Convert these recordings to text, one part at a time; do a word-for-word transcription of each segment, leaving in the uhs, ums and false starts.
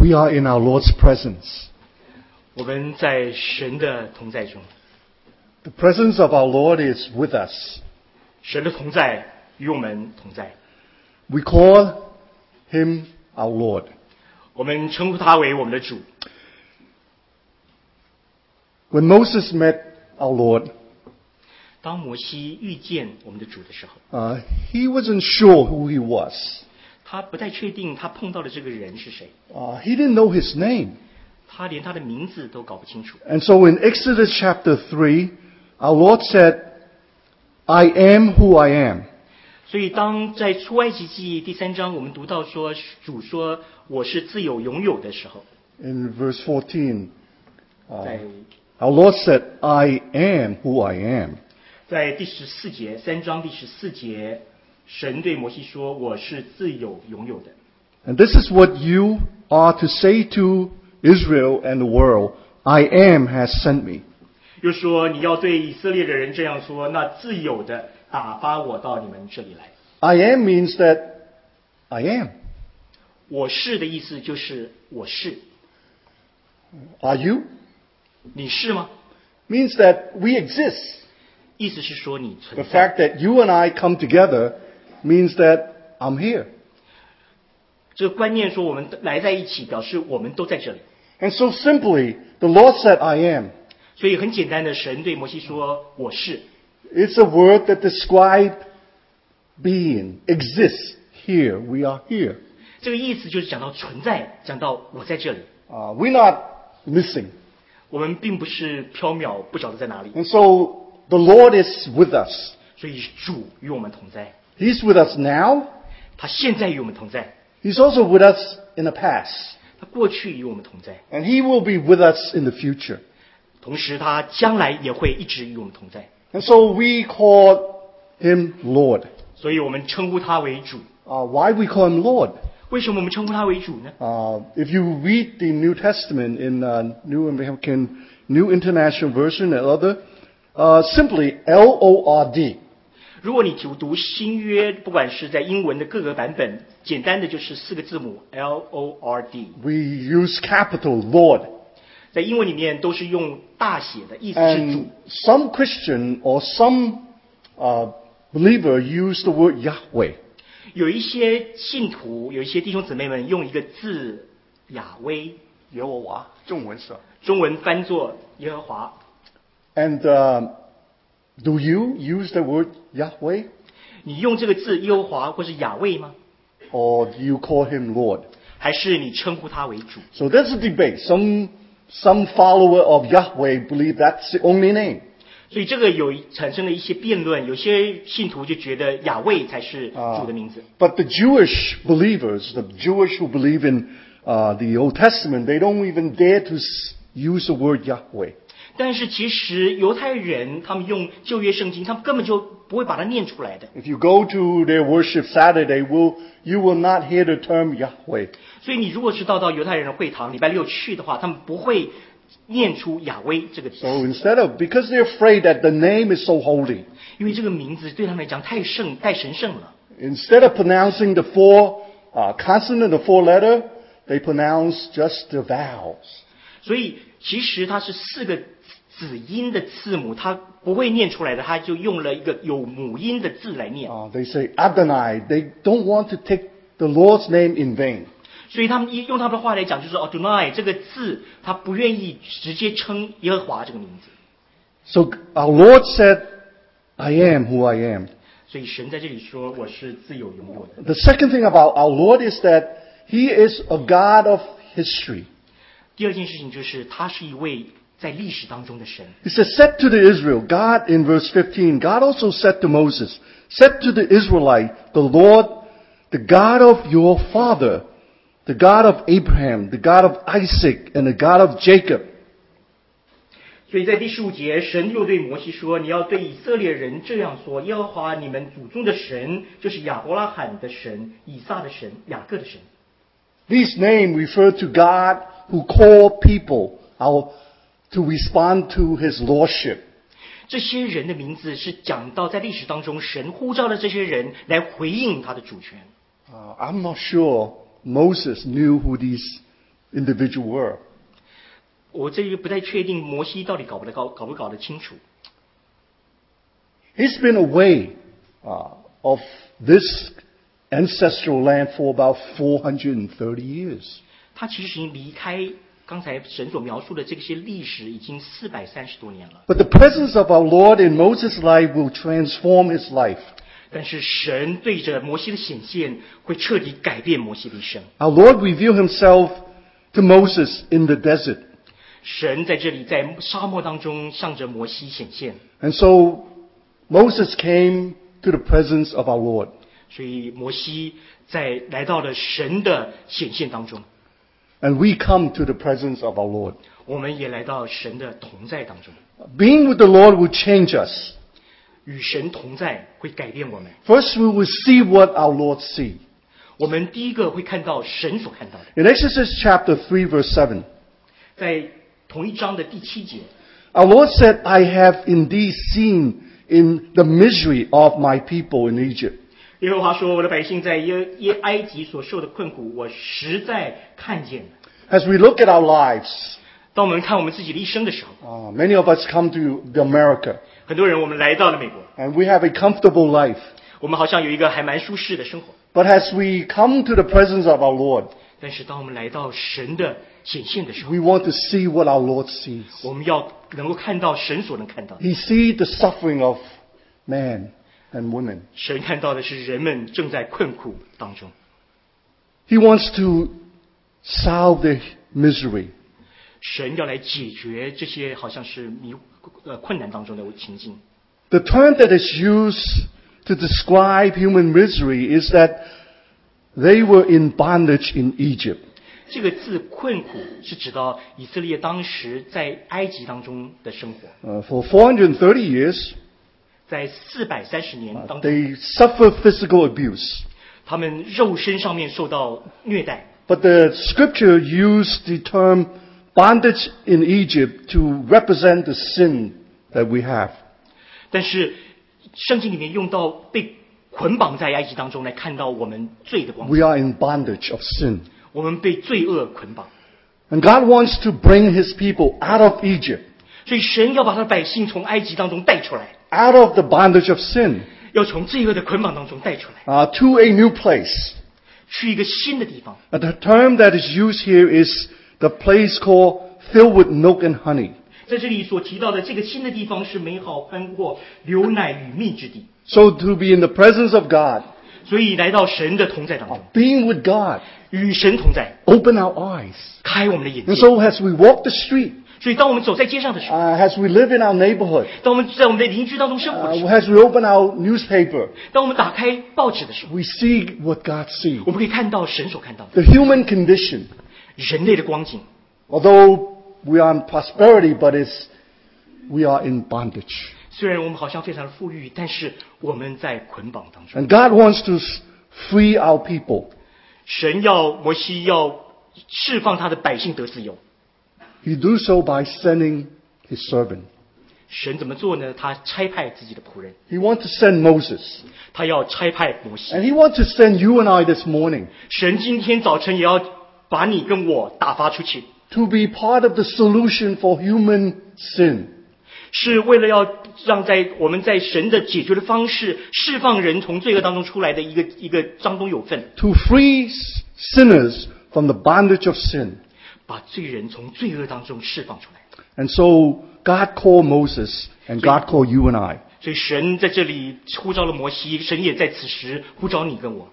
We are in our Lord's presence. 我们在神的同在中， The presence of our Lord is with us. 神的同在与我们同在。 We call him our Lord. 我们称呼他为我们的主。 When Moses met our Lord, 当摩西遇见我们的主的时候， uh, he wasn't sure who he was. 他不太确定他碰到的这个人是谁， Uh, he didn't know his name. 他连他的名字都搞不清楚。 And so in Exodus chapter three, our Lord said, I am who I am. 所以当在出埃及记第三章我们读到说主说我是自有永有的时候， In verse fourteen, 在 our Lord said, I am who I am. 在第十四节三章第十四节，神对摩西说我是自有永有的。 And this is what you are to say to Israel and the world. I am has sent me. 又说你要对以色列的人这样说，那自有的打发我到你们这里来。 I am means that I am. 我是的意思就是我是， Are you? 你是吗？ Means that we exist. 意思是说你 The 存在。 fact that you and I come together means that I'm here. 这个观念说我们来在一起，表示我们都在这里。 And so simply, the Lord said, I am. 所以很简单的，神对摩西说我是。 It's a word that describes being, exists. Here, we are here. 这个意思就是讲到存在，讲到我在这里。 Uh, we're not missing. 我们并不是缥缈，不晓得在哪里。 And so the Lord is with us. 所以主与我们同在， He's with us now. 他现在与我们同在， He's also with us in the past. 他过去与我们同在， And He will be with us in the future. 同时他将来也会一直与我们同在。 And so we call Him Lord. 所以我们称呼他为主。 Uh, why we call Him Lord? 为什么我们称呼他为主呢？ Uh, if you read the New Testament in uh, New American, New International Version and other, uh, simply L O R D. 如果你读读新约，不管是在英文的各个版本，简单的就是四个字母 L O R D， We use capital Lord. 在英文里面都是用大写的，意思是主 And。some Christian or some uh, believer use the word Yahweh. 有一些信徒，有一些弟兄姊妹们用一个字雅威，中文翻作耶和华。 And uh, do you use the word Yahweh? 你用这个字耶和华或是雅卫吗？ Or do you call him Lord? 还是你称呼他为主？ So there's a debate. Some, some follower of Yahweh believe that's the only name. 所以这个有产生了一些辩论，有些信徒就觉得雅卫才是主的名字。 But the Jewish believers, the Jewish who believe in uh, the Old Testament, they don't even dare to s- use the word Yahweh. 但是其实犹太人他们用旧约圣经，他们根本就不会把它念出来的。 If you go to their worship Saturday, will, you will not hear the term Yahweh. 所以你如果是到到犹太人的会堂，礼拜六去的话，他们不会念出雅威这个词， So instead of, because they're afraid that the name is so holy, 因为这个名字对他们来讲太圣、太神圣了。 instead of pronouncing the four uh, consonant, the four letter, they pronounce just the vowels. 所以其实它是四个子音的字母，它不会念出来的，他就用了一个有母音的字来念。 Uh, they say Adonai. They don't want to take the Lord's name in vain. 所以他们用他们的话来讲，就是哦 Adonai 这个字，他不愿意直接称耶和华这个名字。 So our Lord said, I am who I am. 所以神在这里说，我是自有永有的。 The second thing about our Lord is that He is a God of history. 第二件事情就是他是一位在历史当中的神。 He says, said to the Israel, God in verse fifteen, God also said to Moses, said to the Israelite, the Lord, the God of your father, the God of Abraham, the God of Isaac, and the God of Jacob. 所以在第十五节，神又对摩西说：“你要对以色列人这样说：耶和华你们祖宗的神，就是亚伯拉罕的神、以撒的神、雅各的神。” These names refer to God who called people our, to respond to His lordship. 这些人的名字是讲到在历史当中，神呼召了这些人来回应他的主权。 Uh, I'm not sure Moses knew who these individual were. 我这个不太确定摩西到底搞不搞搞不搞得清楚。 He's been away uh, of this ancestral land for about four hundred thirty years. 他其实已经离开刚才神所描述的这些历史已经四百三十多年了。 But the presence of our Lord in Moses' life will transform his life. 但是神对着摩西的显现会彻底改变摩西的一生。 Our Lord revealed himself to Moses in the desert. 神在这里在沙漠当中向着摩西显现。 And so Moses came to the presence of our Lord. 所以摩西在来到了神的显现当中。 And we come to the presence of our Lord. 我们也来到神的同在当中。 Being with the Lord will change us. 与神同在会改变我们。 First, we will see what our Lord sees. 我们第一个会看到神所看到的。 In Exodus chapter three, verse seven, 在同一章的第七节， our Lord said, I have indeed seen in the misery of my people in Egypt. 耶和华说：“我的百姓在耶耶埃及所受的困苦，我实在看见了。” As we look at our lives, 当我们看我们自己的一生的时候， uh, many of us come to America 很多人我们来到了美国， and we have a comfortable life. 我们好像有一个还蛮舒适的生活。 But as we come to the presence of our Lord, 但是当我们来到神的显现的时候， we want to see what our Lord sees. 我们要能够看到神所能看到的。 He sees the suffering of man and women. 神看到的是人们正在困苦当中， He wants to solve the misery. 神要来解决这些好像是迷呃困难当中的情境。 The term that is used to describe human misery is that they were in bondage in Egypt. 这个字困苦是指到以色列当时在埃及当中的生活， Uh, for four hundred thirty years, 在四百三十年 uh, 当中， they suffered physical abuse. 他们肉身上面受到虐待。 But the scripture used the term bondage in Egypt to represent the sin that we have. 但是圣经里面用到被捆绑在埃及当中来看到我们罪的光景， We are in bondage of sin. 我们被罪恶捆绑， And God wants to bring his people out of Egypt, 所以神要把他的百姓从埃及当中带出来， out of the bondage of sin, 要从罪恶的捆绑当中带出来， uh, to a new place. 去一个新的地方。 And the term that is used here is the place called filled with milk and honey. 在这里所提到的这个新的地方是美好宽阔、流奶与蜜之地。 So to be in the presence of God, 所以来到神的同在当中， being with God, 与神同在， open our eyes. 开我们的眼 And 界。 so as we walk the street, 所以当我们走在街上的时候， uh, as we live in our neighborhood, 当我们在我们的邻居当中生活的时 uh, 候， as we open our newspaper, 当我们打开报纸的时候， we see what God sees. 我们可以看到神所看到的 The human condition, 人类的光景。 although we are in prosperity, but it's, we are in bondage. 虽然我们好像非常的富裕，但是我们在捆绑当中。 And God wants to s- free our people. 神要摩西要释放他的百姓得自由。 He do so by sending his servant. 神怎么做呢？他差派自己的仆人， He wants to send Moses. 他要差派摩西。 And he wants to send you and I this morning 神今天早晨也要把你跟我打发出去， to be part of the solution for human sin. 是为了要让在我们在神的解决的方式，释放人从罪恶当中出来的一个一个当中有份， To free s- sinners from the bondage of sin. 把罪人从罪恶当中释放出来。 And so God called Moses and God called you and I. 所以神在这里呼召了摩西，神也在此时呼召你跟我。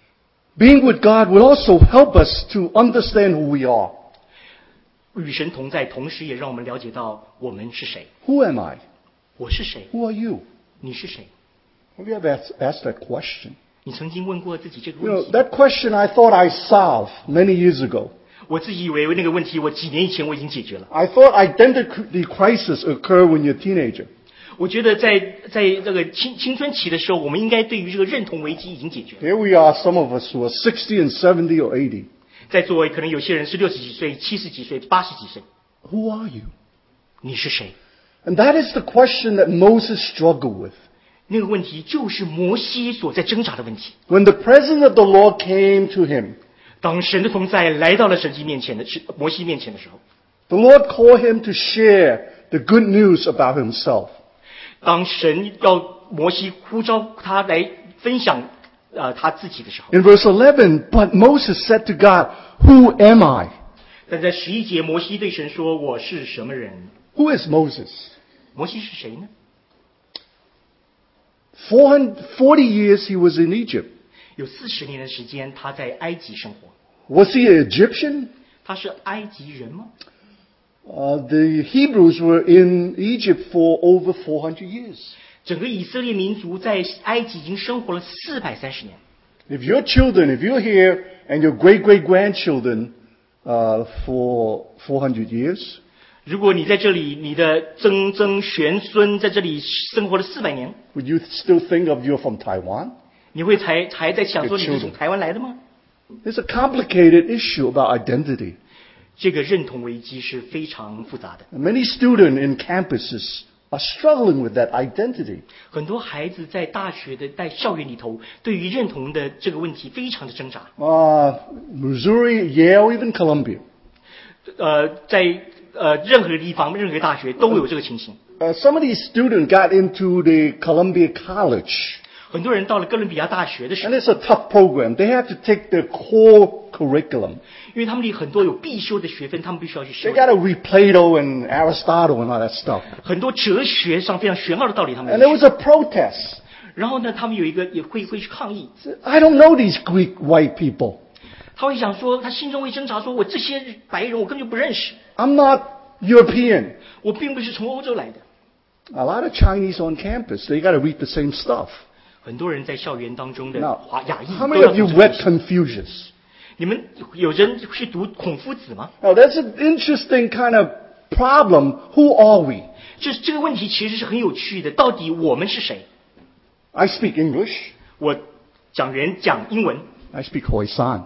Being with God will also help us to understand who we are. 与神同在，同时也让我们了解到我们是谁。 Who am I? 我是谁？ Who are you? 你是谁？ Have you ever asked, asked that question? 你曾经问过自己这个 You 问 know, 题？ that question I thought I solved many years ago. 我自己以为那个问题，我几年以前我已经解决了。 I thought identity crisis occur when you're a teenager. 我觉得在在这个青青春期的时候，我们应该对于这个认同危机已经解决。 Here we are, some of us who are sixty and seventy or eighty. 在座位可能有些人是六十几岁、七十几岁、八十几岁， Who are you? 你是谁？ And that is the question that Moses struggled with. 那个问题就是摩西所在挣扎的问题。 When the presence of the Lord came to him, 当神的同在来到了神迹面前的摩西面前的时候， the Lord called him to share the good news about himself. 当神要摩西呼召他来分享呃他自己的时候， In verse eleven, but Moses said to God, who am I? 但在十一节，摩西对神说：“我是什么人 Who is Moses?？” 摩西是谁呢？ forty years he was in Egypt. 有四十年的时间，他在埃及生活。 Was he an Egyptian? 他是埃及人吗？ Uh, the Hebrews were in Egypt for over four hundred years. 整个以色列民族在埃及已经生活了四百三十年。 If your children, if you're here and your great-great-grandchildren uh, for four hundred years, 如果你在这里，你的曾曾玄孙在这里生活了四百年， would you still think of you're from Taiwan? 你会还还在想说你是 Your children. 从台湾来的吗？ It's a complicated issue about identity. 这个认同危机是非常复杂的。 And many students in campuses are struggling with that identity. 很多孩子在大学的在校园里头，对于认同的这个问题非常的挣扎。 Uh, Missouri, Yale, even Columbia. 呃，在呃任何地方、任何大学都有这个情形。 Uh, some of these students got into the Columbia College. 很多人到了哥伦比亚大学的时 And 候， it's a tough program. They have to take the core curriculum. 因为他们里很多有必修的学分，他们必须要去修 They。got to read Plato and Aristotle and all that stuff. 很多哲学上非常玄奥的道理，他们 And 要 there 学 was a protest. 然后呢，他们有一个也会会去抗议， I don't know these Greek white people. 他会想说，他心中会挣扎说，我这些白人我根本就不认识， I'm not European. 我并不是从欧洲来的。 A lot of Chinese on campus, they got to read the same stuff. 很多人在校园当中的 Now, 华亚裔 how 都 many 要 of you 读这个 read 东西 Confucius? 你们有人去读孔夫子吗？ Now, that's an interesting kind of problem. Who are we? 就是这个问题其实是很有趣的，到底我们是谁？ I speak English. 我讲员讲英文 I speak Khoisan.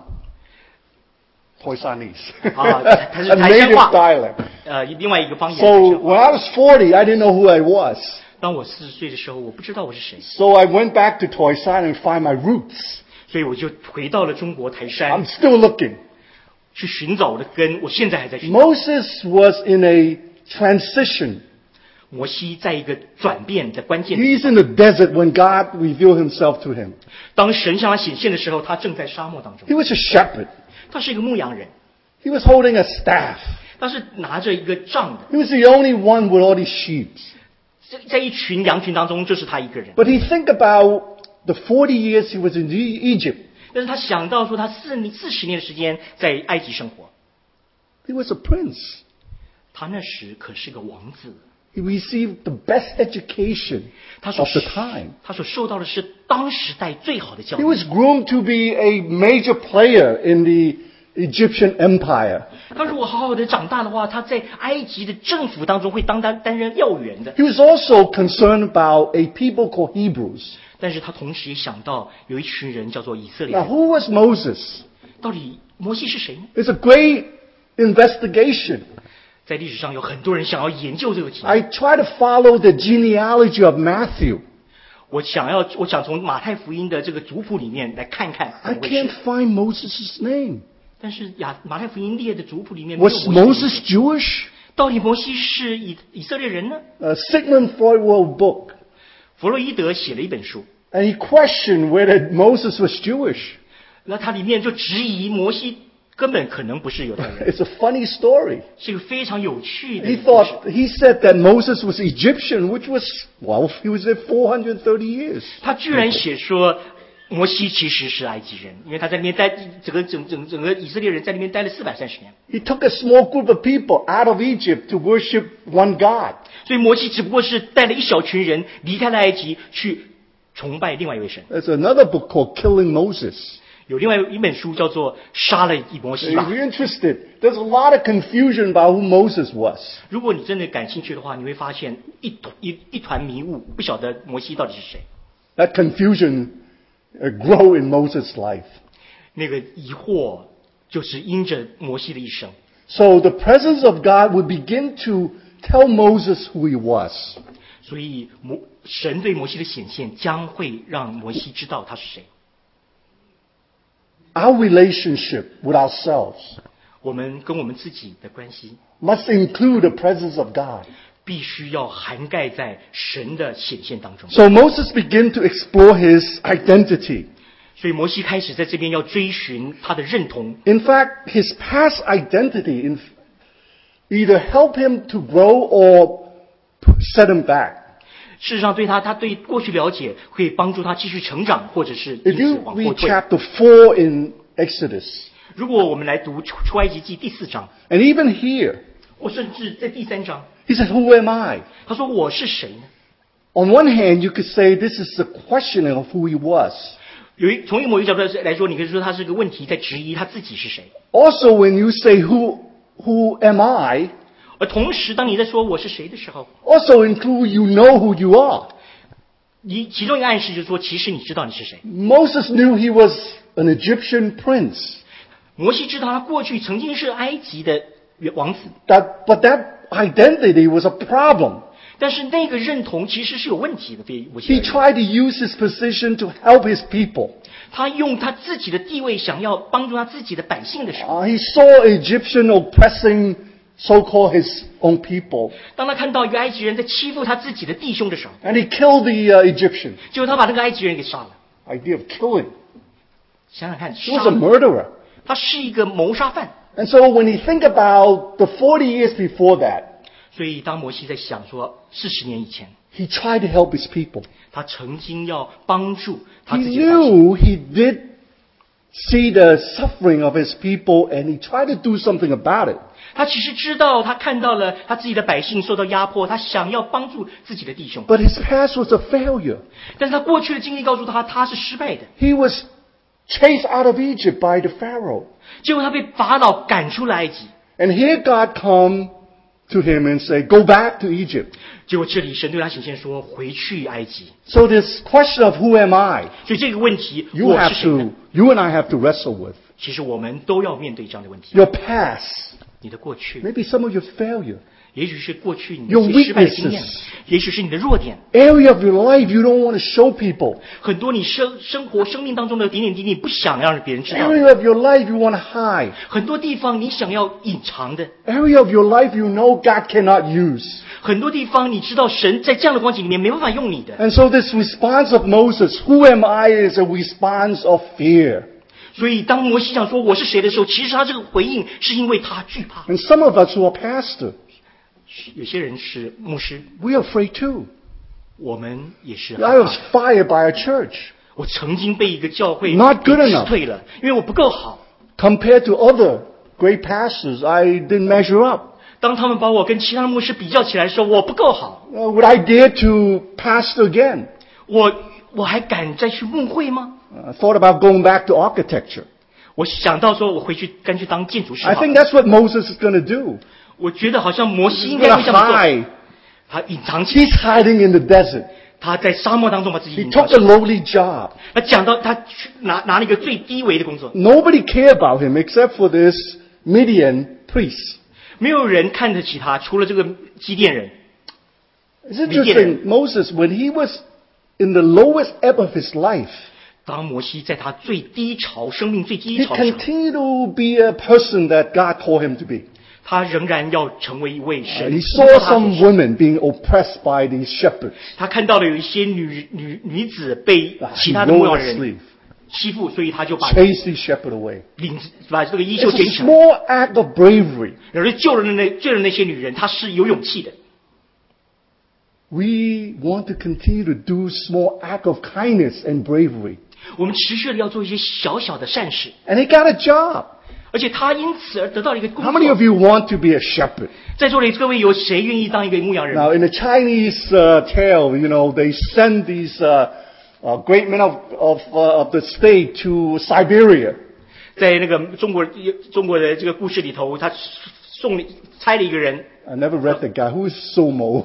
Khoisanese. Ah, that's a Thai native Shanghua. dialect. 呃，另外一个方言。 So when I was forty, I didn't know who I was. 当我四十岁的时候，我不知道我是谁， So I went back to Khoisan and find my roots. 所以我就回到了中国台 I'm 山 still looking. 去寻找我的根。我现在还在寻找。 Moses was in a transition. 摩西在一个转变的关键点， He's in the desert when God revealed himself to him. 当神向他显现的时候，他正在沙漠当中。 He was a shepherd. 他是一个牧羊人， He was holding a staff. 他是拿着一个杖的， He was the only one with all these sheep. 在在一群羊群当中，就是他一个人。 But he think about the forty years he was in E- Egypt. 但是他想到说，他四年四十年的时间在埃及生活， He was a prince. 他那时可是个王子。 He received the best education 他所 of the time. 他所受到的是当时代最好的教 He 育。 was groomed to be a major player in the Egyptian empire. 他如果好好的长大的话，他在埃及的政府当中会当担担任要员的。 He was also concerned about a people called Hebrews. 但是他同时也想到有一群人叫做以色列 Now, 人。 who was Moses? 到底摩西是谁呢？ It's a great investigation. 在历史上有很多人想要研究这个题目。 I try to follow the genealogy of Matthew. 我想要，我想从马太福音的这个族谱里面来看看 I 怎么回 can't 事。 find Moses' name. 但是亚马太福音列的族谱里面没有 Was 摩西的名 Moses 字。 Jewish? 到底摩西是以以色列人呢？ Uh, Sigmund Freud wrote a book, 弗洛伊德写了一本书， and he questioned whether Moses was Jewish. 那它里面就质疑摩西根本可能不是犹太人， It's a funny story. 是一个非常有趣的 He 故事。 thought, he said that Moses was Egyptian, which was, well, he was there four hundred thirty years. 他居然写说摩西其实是埃及人，因为他在那边待整个整整整个以色列人在那边待了四百三十年， He took a small group of people out of Egypt to worship one God. 所以摩西只不过是带了一小群人离开了埃及去崇拜另外一位神。 There's another book called Killing Moses. 有另外一本书叫做《杀了一摩西 If 吧》。 you're interested, there's a lot of confusion about who Moses was. 如果你真的感兴趣的话，你会发现一团一一团迷雾，不晓得摩西到底是谁。 That confusion uh, grow in Moses' life. 那个疑惑就是因着摩西的一生， So the presence of God would begin to tell Moses who he was. 所以摩神对摩西的显现将会让摩西知道他是谁。 our relationship with ourselves 我们跟我们自己的关系 must include the presence of God. 必须要涵盖在神的显现当中。 So Moses began to explore his identity. 所以摩西开始在这边要追寻他的认同。 In fact, his past identity in either help him to grow or set him back. 事实上，对他，他对过去了解，可以帮助他继续成长，或者是因 If 此 you 往后 read 退。 chapter four in Exodus, 如果我们来读出出埃及记第四章， and even here, 或甚至在第三章， he said, who am I? 他说我是谁呢？ On one hand, you could say this is a questioning of who he was. 有一从某一个角度来说，你可以说他是个问题，在质疑他自己是谁。 Also, when you say who, who am I, 而同时，当你在说我是谁的时候， also include you know who you are. 你其中一个暗示就是说，其实你知道你是谁。 Moses knew he was an Egyptian prince. 摩西知道他过去曾经是埃及的王子， That, but that identity was a problem. 但是那个认同其实是有问题的。对摩西而 He 言， tried to use his position to help his people. 他用他自己的地位想要帮助他自己的百姓的时候， Uh, he saw Egyptian oppressing so-called his own people. 当他看到一个埃及人在欺负他自己的弟兄的时候， And he killed the uh, Egyptian. 结果他把那个埃及人给杀了。 Idea of killing. 想想看， He was 杀 a murderer. 他是一个谋杀犯。 And so when you think about the forty years before that, 所以当摩西在想说四十年以前， he tried to help his people. 他曾经要帮助他 He 自己的百姓， knew he did see the suffering of his people and he tried to do something about it. 他其实知道，他看到了他自己的百姓受到压迫，他想要帮助自己的弟兄， But his past was a failure. 但是他过去的经历告诉他，他是失败的。 He was chased out of Egypt by the Pharaoh. 结果他被法老赶出了埃及。 And here God come to him and say, go back to Egypt. 结果这里神对他显现说，回去埃及。 So this question of who am I, 所以这个问题， you 我是 have 谁呢？ to, you and I have to wrestle with. 其实我们都要面对这样的问题。 Your past, 你的过去， maybe some of your failure, 也许是过去你 Your 一些失败的经验 weaknesses， 也许是你的弱点， area of your life you don't want to show people, 很多你生生活生命当中的点点滴滴，你不想让别人知道的， area of your life you want to hide, 很多地方你想要隐藏的， area of your life you know God cannot use. 很多地方你知道神在这样的光景里面没办法用你的。 And so this response of Moses, who am I, is a response of fear. 所以当摩西想说我是谁的时候，其实他这个回应是因为他惧怕。 And some of us who are pastor, 有些人是牧师， we are afraid too. 我们也是 I 害 was 怕。 fired by a church. 我曾经被一个教会 Not good 给 enough 辞退了，因为我不够好。 Compared to other great pastors, I didn't measure up. 当他们把我跟其他的牧师比较起来的时候，我不够好。 Uh, would I dare to pastor again? 我我还敢再去牧会吗？ I thought about going back to architecture. 我想到说，我回去干脆当建筑师 I 好了。 think that's what Moses is going to do. 我觉得好像摩西 He's 应该 going 会 to 这么做。 hide. 他隐藏起来， He's hiding in the desert. 他在沙漠当中把自己 He 隐藏 took 起 a 来。 lowly job. 他讲到他去拿拿了一个最低微的工作， Nobody cared about him except for this Midian priest. 没有人看得起他，除了这个基甸人。 It's interesting, Moses, when he was in the lowest ebb of his life, 当摩西在他最低潮、生命最低 he 潮的时候， continued to be a person that God called him to be. 他仍然要成为一位 Uh, 神。 he saw some women being oppressed by these shepherds. 他看到了有一些女女女子被 Uh, 其 he 他的牧 rolled 羊 his 人 sleeve, 欺负，所以他就把 chased these shepherds away. 领子把这个衣袖 It's 捡 a 起来， small act of bravery. 然后就救了那救了那些女人，他是有勇气的。 We want to continue to do small act of kindness and bravery. 我们持续的要做一些小小的善事， And he got a job. 而且他因此而得到了一个工 How many of 作。 you want to be a shepherd? 在座的各位，有谁愿意当一个牧羊人？ Now, in the Chinese uh, tale, you know, they send these uh, uh, great men of of, uh, of the state to Siberia. 在那个中国中国的这个故事里头，他送了差了一个人， I never read the guy. Who is Somo?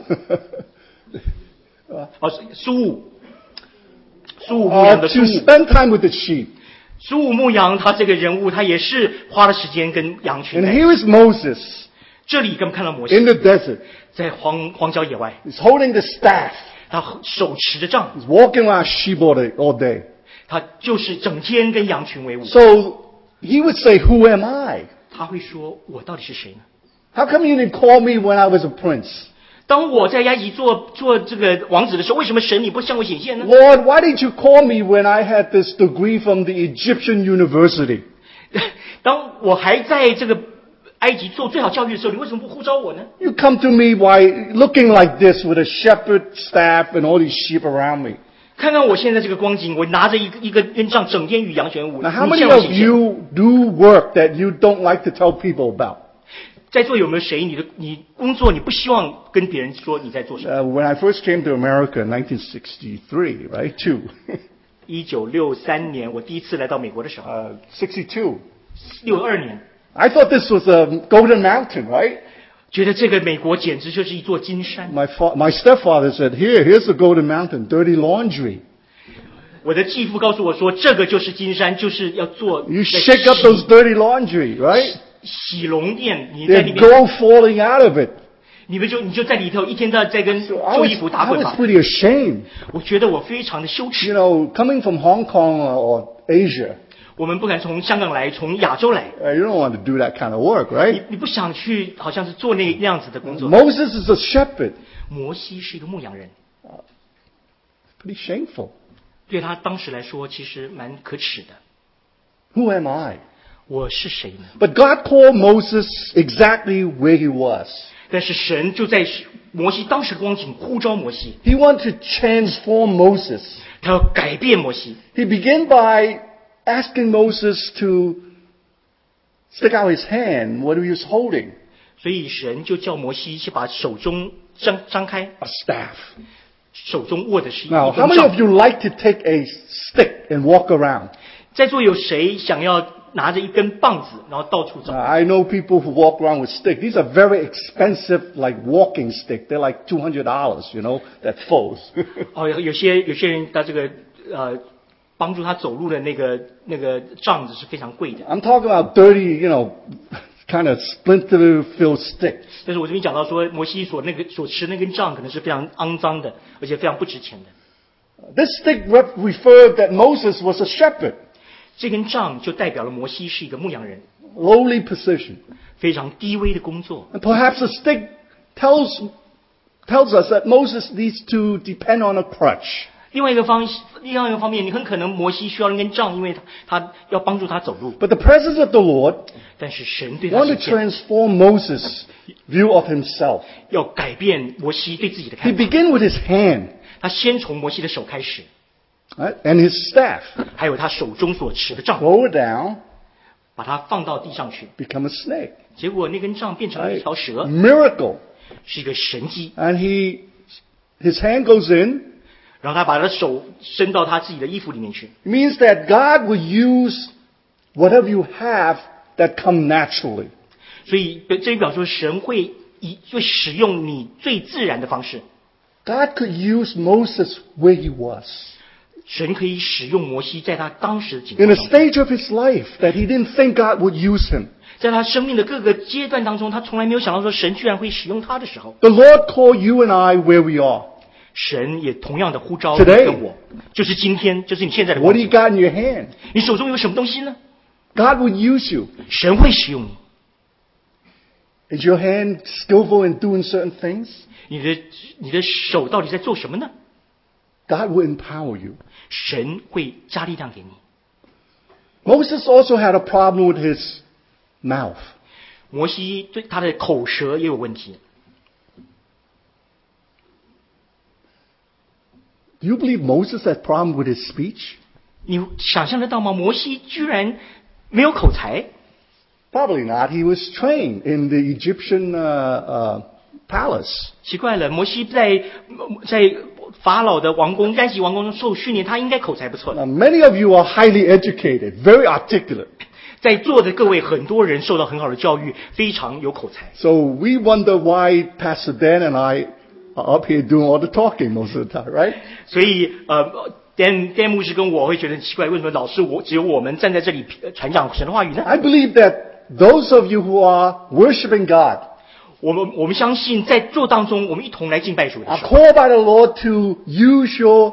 哦，苏武，苏武牧 uh, 羊的 to 苏武， spend time with the sheep. 苏武牧羊，他这个人物，他也是花了时间跟羊群 And 在一起。 here is Moses 这里我们看到摩 in 西 the desert. 在荒荒郊野外， He's holding the staff. 他手持着杖， He's walking around sheep all day. All day. 他就是整天跟羊群为伍。 So he would say, "Who am I?" 他会说：“我到底是谁呢？ How come you didn't call me when I was a prince? 当我在埃及做做这个王子的时候，为什么神你不向我显现呢？ Lord, why didn't you call me when I had this degree from the Egyptian university? 当我还在这个埃及做最好教育的时候，你为什么不呼召我呢？ You come to me while looking like this with a shepherd staff and all these sheep around me. 看看我现在这个光景，我拿着一个一个鞭杖，整天与羊群舞。 Now, how 你 many 向我 of 显现？ you do work that you don't like to tell people about? 在座有没有谁你的你工作你不希望跟别人说你在做什么？ Uh, when I first came to America in nineteen sixty-three, right? Two. 一九六三年我第一次来到美国的时候， uh, sixty-two. 六二年， I thought this was a golden mountain, right? 觉得这个美国简直就是一座金山。 My fa- my stepfather said, "Here, here's the golden mountain, dirty laundry. 我的继父告诉我说，这个就是金山，就是要做 You shake up those dirty laundry, right? 洗龙殿，你在里 There's 面， gold falling out of it." 你们就你就在里头一天到晚在跟 So I 做 was, 衣服打 I 滚 was 吧。 pretty ashamed. 我觉得我非常的羞耻 You。know, coming from Hong Kong or Asia, 我们不敢从香港来，从亚洲来， uh, you don't want to do that kind of work, 你 right? 你不想去，好像是做那那样子的工作。 Moses is a shepherd. 摩西是一个牧羊人， Pretty shameful. 对他当时来说其实蛮可耻的。 Who am I? 我是谁呢？ But God called Moses exactly where he was. 但是神就在摩西当时的光景呼召摩西， He wanted to transform Moses. 他要改变摩西。 He began by asking Moses to stick out his hand, what he was holding, 所以神就叫摩西去把手中张张开， a staff. 手中握的是一 Now, 根 how many 杖 of。you like to take a stick and walk around? 在座有谁想要拿着一根棒子，然后到处走 Uh,？I know people who walk around with sticks. These are very expensive, like walking stick. They're like two hundred dollars, you know, that folds. 哦，有有些有些人他这个呃帮助他走路的那个那个杖子是非常贵的。 I'm talking about dirty, you know, kind of splinter-filled sticks. 但是我这边讲到说，摩西所那个所持那根杖可能是非常肮脏的，而且非常不值钱的。 This stick rep- referred that Moses was a shepherd, 这根杖就代表了摩西是一个牧羊人， lowly position. 非常低微的工作。 And perhaps the stick tells, tells us that Moses needs to depend on a crutch. 另外一个方另外一个方面，你很可能摩西需要那根杖，因为他他要帮助他走路。 But the presence of the Lord 但是神对他 wanted 显 to 现， transform Moses' view of himself. 要改变摩西对自己的 He 看法。 began with his hand, 他先从摩西的手开始， right, and his staff. 还有他手中所持的杖， Throw it down, 把它放到地上去。 become a snake. 结果那根杖变成了一 Right? 条蛇， Miracle. 是一个神迹。 And he, his hand goes in. 然后他把他的手伸到他自己的衣服里面去， It means that God will use whatever you have that come naturally. 所以这就表示神会以会使用你最自然的方式。 God could use Moses where he was. 神可以使用摩西在他当时的境 In 况 a 当中， stage of his life that he didn't think God would use him. 在他生命的各个阶段当中，他从来没有想到说神居然会使用他的时候， The Lord called you and I where we are. 神也同样的呼召你 Today 跟我，就是今天，就是你现在的 What 光 do you 景。 got in your hand? 你手中有什么东西呢？ God would use you. 神会使用你。 Is your hand skillful in doing certain things? 你的你的手到底在做什么呢？ God will empower you. 神会加力量给你。 Moses also had a problem with his mouth. 摩西对他的口舌也有问题。 Do you believe Moses had a problem with his speech? 你想象得到吗？摩西居然没有口才。 Probably not. He was trained in the Egyptian uh, uh, palace. 奇怪了，摩西在在法老的王宫、埃及王宫中受训练，他应该口才不错的。 Now, many of you are highly educated, very articulate. 在座的各位，很多人受到很好的教育，非常有口才。 So we wonder why Pastor Dan and I are up here doing all the talking most of the time, right? 所以呃，Dan Dan 牧师跟我会觉得很奇怪，为什么老是我只有我们站在这里呃传讲神的话语呢？ I believe that those of you who are worshiping God 我们我们相信，在做当中，我们一同来敬拜主的 are 时候， called by the Lord to use your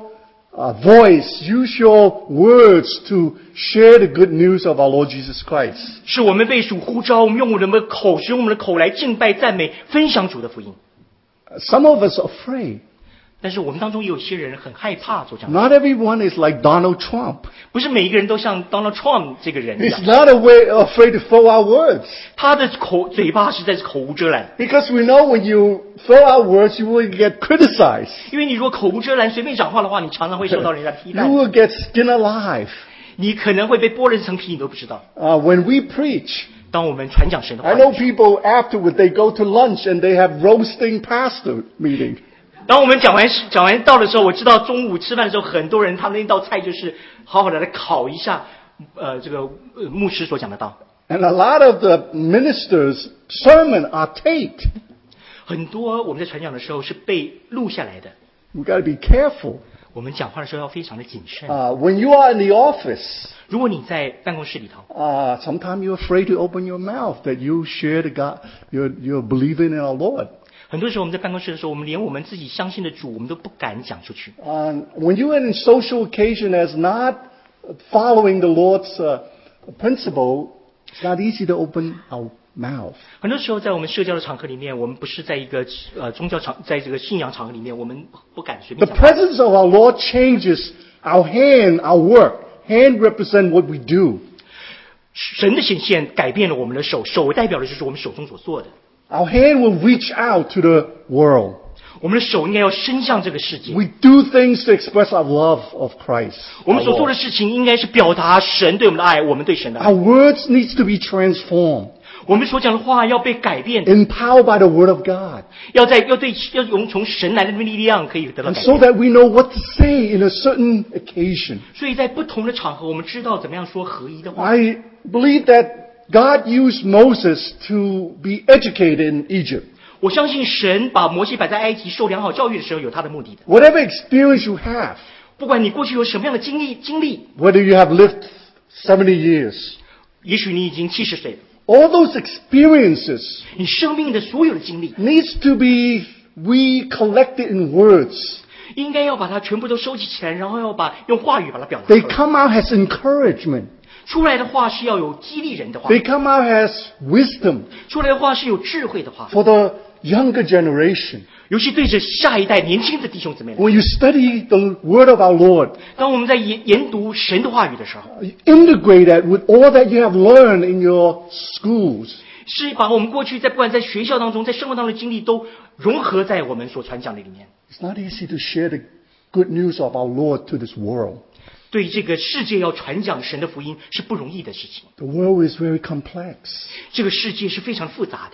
uh, voice, use your words to share the good news of our Lord Jesus Christ. 是我们被主呼召，我们用我们的口，使用我们的口来敬拜、赞美、分享主的福音。 Some of us are afraid. 但是我们当中也有些人很害怕做这样的事。 Not everyone is like Donald Trump. 不是每一个人都像 Donald Trump 这个人一 He's 样， not away, afraid to throw out words. 他的口嘴巴实在是口无遮拦。 Because we know when you throw out words, you will get criticized. 因为你如果口无遮拦、随便讲话的话，你常常会受到人家批 You 判， will get skin alive. 你可能会被剥了一层皮，你都不知道。 Uh, when we preach, 当我们传讲神的话 I 语 know people afterward, they go to lunch and they have roasting pastor meeting. 当我们讲完讲完道的时候，我知道中午吃饭的时候，很多人他们那道菜就是好好的来烤一下，呃，这个呃牧师所讲的道。 And a lot of the ministers' sermon are taped. 很多我们在传讲的时候是被录下来的， We've got to be careful. 我们讲话的时候要非常的谨慎。 Uh, when you are in the office, 如果你在办公室里头， uh, sometimes you're afraid to open your mouth that you share the God, you're, you're believing in our Lord. 很多时候我们在办公室的时候，我们连我们自己相信的主，我们都不敢讲出去。 Uh, when you're in social occasion as not following the Lord's uh, principle, it's not easy to open our mouth. 很多时候在我们社交的场合里面，我们不是在一个呃宗教场，在这个信仰场合里面，我们不敢随 The 便讲话。 presence of our Lord changes our hand, our work. Hand represent what we do. 神的显现改变了我们的手，手代表的就是我们手中所做的。 Our hand will reach out to the world. 我们的手应该要伸向这个世界。 We do things to express our love of Christ. 我们 our 所做的 Lord. 事情应该是表达神对我们的爱，我们对神的爱。 Our words needs to be transformed, 我们所讲的话要被改变， empowered by the Word of God, 要在要对要用从神来的力量可以得到 and 改 so 变。 that we know what to say in a certain occasion. 所以在不同的场合，我们知道怎么样说合一的话。 I believe that God used Moses to be educated in Egypt. 我相信神把摩西摆在埃及受良好教育的时候，有他的目的的。 Whatever experience you have, 不管你过去有什么样的经历经历， whether you have lived seventy years, 也许你已经七十岁了， all those experiences 你生命的所有的经历， needs to be recollected in words. 应该要把它全部都收集起来，然后要把用话语把它表达出 They 来。 come out as encouragement. 出来的话是要有激励人的话， They come out as wisdom 出来的话是有智慧的话， for the younger generation. 尤其对着下一代年轻的弟兄姊妹来。 When you study the word of our Lord, 当我们在研研读神的话语的时候， you integrate that with all that you have learned in your schools. 是把我们过去在不管在学校当中，在生活当中的经历都融合在我们所传讲的里面。 It's not easy to share the good news of our Lord to this world. 对这个世界要传讲神的福音是不容易的事情， The world is very complex. 这个世界是非常复杂的。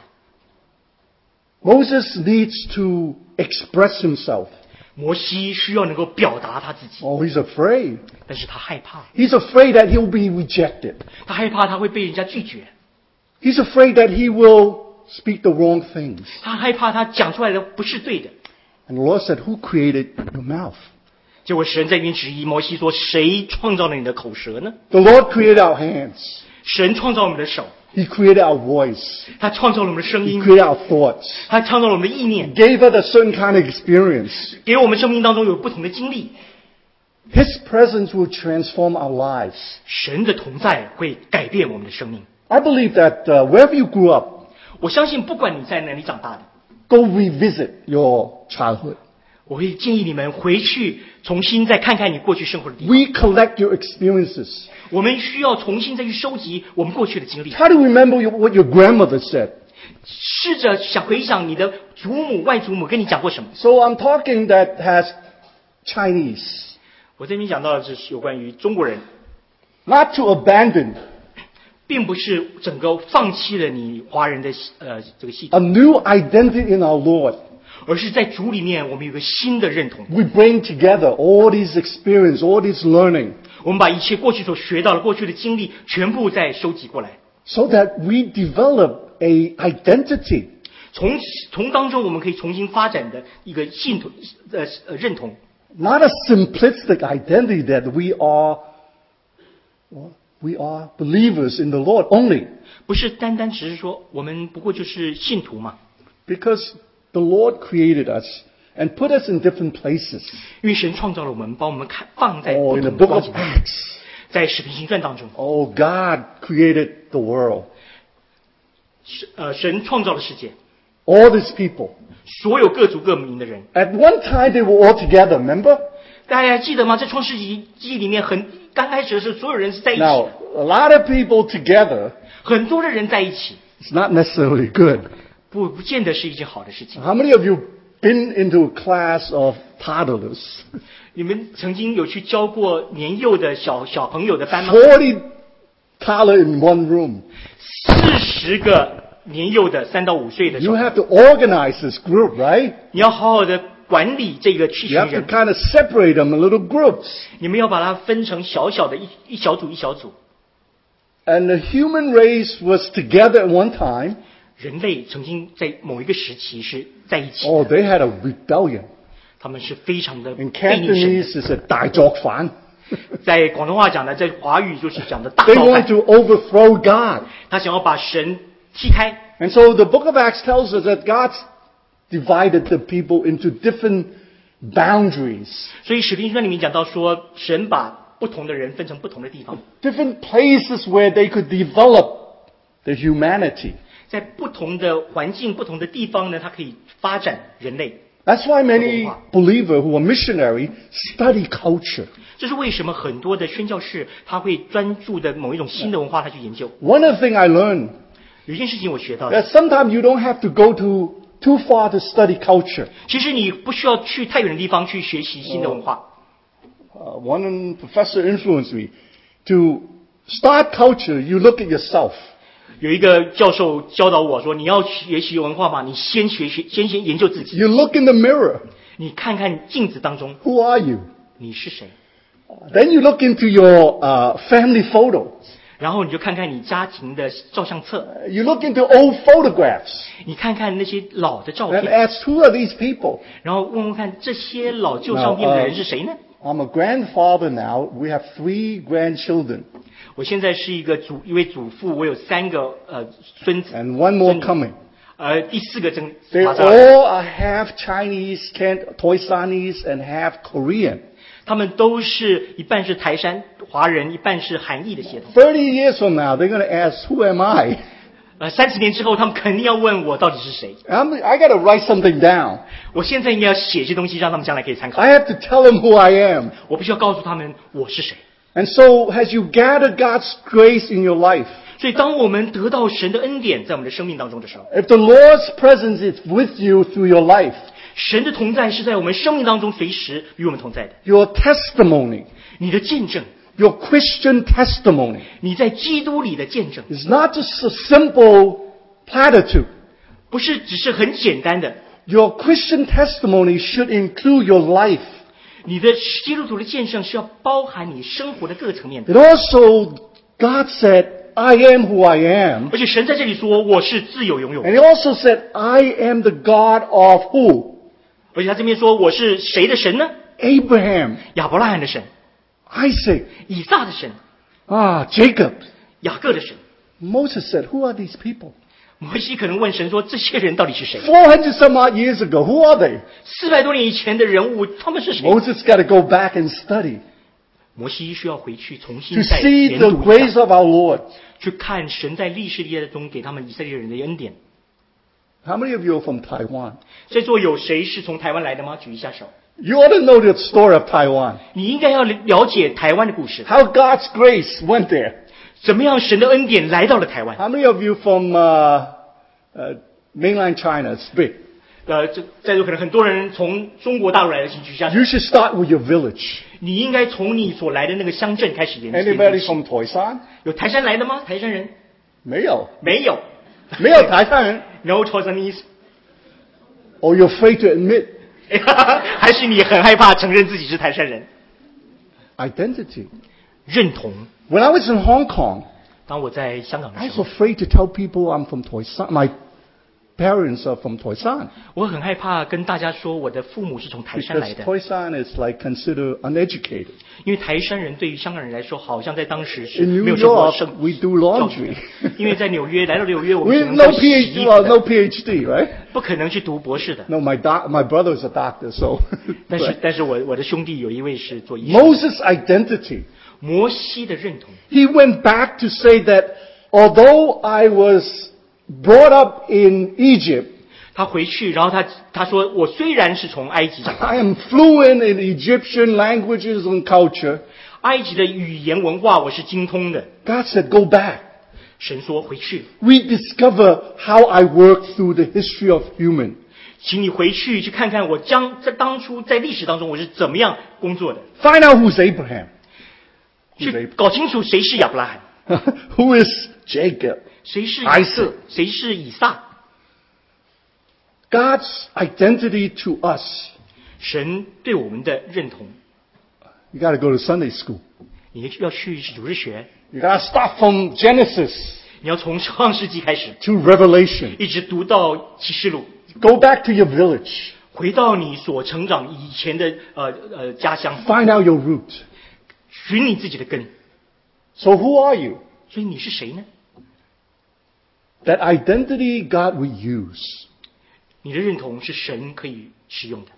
Moses needs to express himself. 摩西需要能够表达他自己， Oh, he's afraid. 但是他害怕， He's afraid that he'll be rejected. 他害怕他会被人家拒绝， He's afraid that he will speak the wrong things. 他害怕他讲出来的不是对的。 And the Lord said, who created your mouth? 结果神在原质疑摩西说：“谁创造了你的口舌呢？ The Lord created our hands. 神创造了我们的手， He created our voice. 他创造了我们的声 He 音， created our thoughts. 他创造了我们的意念， Gave us a certain kind of experience. 给我们生命当中有不同的经历。 His presence will transform our lives. 神的同在会改变我们的生命。 I believe that uh, wherever you grew up, 我相信，不管你在哪里长大的， go revisit your childhood. 我会建议你们回去重新再看看你过去生活的地方。 Recollect your experiences. 我们需要重新再去收集我们过去的经历， Try to remember your, what your grandmother said. 试着想回想你的祖母、外祖母跟你讲过什么。 So I'm talking that has Chinese. 我这边讲到的是有关于中国人， Not to abandon 并不是整个放弃了你华人的呃这个系 a 统， new identity in our Lord. 而是在主里面我们有个新的认同。 We bring together all these experience, all this learning, 我们把一切过去所学到的、过去的经历全部再收集过来， so that we develop a identity. 从从当中我们可以重新发展的一个信徒呃呃认同， Not a simplistic identity that we are, well, we are believers in the Lord only. 不是单单只是说我们不过就是信徒嘛。 Because the Lord created us and put us in different places. 因为神创造了我们，把我们看放在 Oh, 不 in the 同的 book 光 of 景当中， Acts. 在使徒行传当中， Oh, God created the world. 是呃，神创造了世界， All these people. 所有各族各民的人。 At one time they were all together, remember? 大家还记得吗？在创世纪记里面很刚开始的时候，所有人是在一起 Now, 的， a lot of people together 很多的人在一起， is not necessarily good. 不不见得是一件好的事情。 How many of you been into a class of toddlers? 你们曾经有去教过年幼的小小朋友的班吗？ forty toddler in one room. 四十个年幼的三到五岁的小 You 朋友， have to organize this group, right? 你要好好的管理这个一 You 群 have to 人， kind of separate them in little groups. 你们要把它分成小小的一一小组一小组。 And the human race was together at one time. 人类曾经在某一个时期是在一起 Oh, 的， they had a rebellion. 他们是非常的 In 背逆神的。 Cantonese, it's a 大作反. 在广东话讲的，在华语就是讲的大 They 造 want 反， to overthrow God. 他想要把神踢开。 And so the book of Acts tells us that God divided the people into different boundaries, 所以使徒行传里面讲到说，神把不同的人分成不同的地方， different places where they could develop their humanity. 在不同的环境、不同的地方呢，它可以发展人类。 That's why many believers who are missionary study culture. 这是为什么很多的宣教士他会专注的某一种新的文化，他去研究。 One of the things I learned 有一件事情我学到的， that sometimes you don't have to go to too far to study culture. 其实你不需要去太远的地方去学习新的文化。 Uh, one professor influenced me. To start culture, you look at yourself. 有一个教授教导我说，你要学习文化嘛，你先学学，先先研究自己。 You look in the mirror. 你看看镜子当中， Who are you? 你是谁？ Then you look into your uh, family photo. 然后你就看看你家庭的照相册， You look into old photographs 你看看那些老的照 and 片， ask, who are these people? 然后问问看这些老旧照片的人是谁呢？ I'm a grandfather now. We have three grandchildren 我现在是一个祖一位祖父，我有三个呃孙子， and one more 孙女 coming. 呃第四个正 They 马上来， all are half Chinese, Can- Toisanese, and half Korean. 他们都是一半是台山华人，一半是韩裔的血统。 thirty years from now, they're going to ask, who am I? 呃，三十年之后，他们肯定要问我到底是谁。 I'm, I got to write something down. 我现在应该要写些东西，让他们将来可以参考。 I have to tell them who I am. 我必须要告诉他们我是谁。 And so, as you gather God's grace in your life, 所以，当我们得到神的恩典在我们的生命当中的时候， if the Lord's presence is with you through your life, 神的同在是在我们生命当中随时与我们同在的。 your testimony, 你的见证， your Christian testimony, 你在基督里的见证， is not just a simple platitude. 不是只是很简单的。 Your Christian testimony should include your life. 你的基督徒的见证是要包含你生活的各个层面的。 It also, God said, I am who I am. 而且神在这里说我是自由拥有， And He also said, I am the God of who? 而且他这边说我是谁的神呢？ Abraham, 亚伯拉罕的神， Isaac, 以撒的神， ah, Jacob. 雅各的神。 Moses said, who are these people? 摩西可能问神说：“这些人到底是谁？ four hundred some odd years ago, who are they? 四百多年以前的人物，他们是谁？” Moses got to go back and study 摩西需要回去重 to 新再 see 研 the 读一 grace 下， of our Lord. 去看神在历史历代中给他们以色列人的恩典。 How many of you are from Taiwan? 在座有谁是从台湾来的吗？举一下手。 You ought to know the story of Taiwan. 你应该要了解台湾的故事， How God's grace went there. 怎么样神的恩典来到了台湾？ How many of you from uh, uh, mainland China? It's big. 呃，这在座可能很多人从中国大陆来的，请举一下手 You。should start with your village. 你应该从你所来的那个乡镇开始研研 Anybody 究起。 from Toisan? 有台山来的吗？台山人没有。 没有没有台山人。 ，No Taiwanese。 Or you're afraid to admit 还是你很害怕承认自己是台山人？ identity. 认同。 When I was in Hong Kong, 当我在香港的 I 时 was 候， afraid to tell people I'm from Toisan. My parents are from Toisan. 我很害怕跟大家说我的父母是从台山 Because 来的， Toisan is like considered uneducated. 因为台山人对于香港人来说，好像在当时是 In 没 New 有受过 York, 圣 we do 教育 laundry. 的。因为在纽约，来到纽约，我们 We 只能 no 在洗衣 PhD, 服 well, 的 no PhD, right? 不可能去读博士的。 No, my doc, my brother is a doctor, so. 但是但是我我的兄弟有一位是做医生。 Moses' identity. 摩西的认同， He went back to say that although I was brought up in Egypt, 他回去，然后他他说，我虽然是从埃及长大， I am fluent in Egyptian languages and culture. 埃及的语言文化我是精通的。 God said, go back. 神说回去， Rediscover how I worked through the history of human. 请你回去去看看我将在当初在历史当中我是怎么样工作的， Find out who's Abraham. 去搞清楚谁是亚伯拉罕， Who is Jacob? 谁是雅 Isaac 各，谁是以撒。 God's identity to us. 神对我们的认同， You got to go to Sunday school. 你要去主日学， You got to start from Genesis 你要从创世纪开始， to Revelation. 一直读到启示录， Go back to your village. 回到你所成长以前的呃呃家乡， Find out your root. 寻你自己的根。 So who are you? 所以你是谁呢？ That identity God would use. 你的认同是神可以使用的，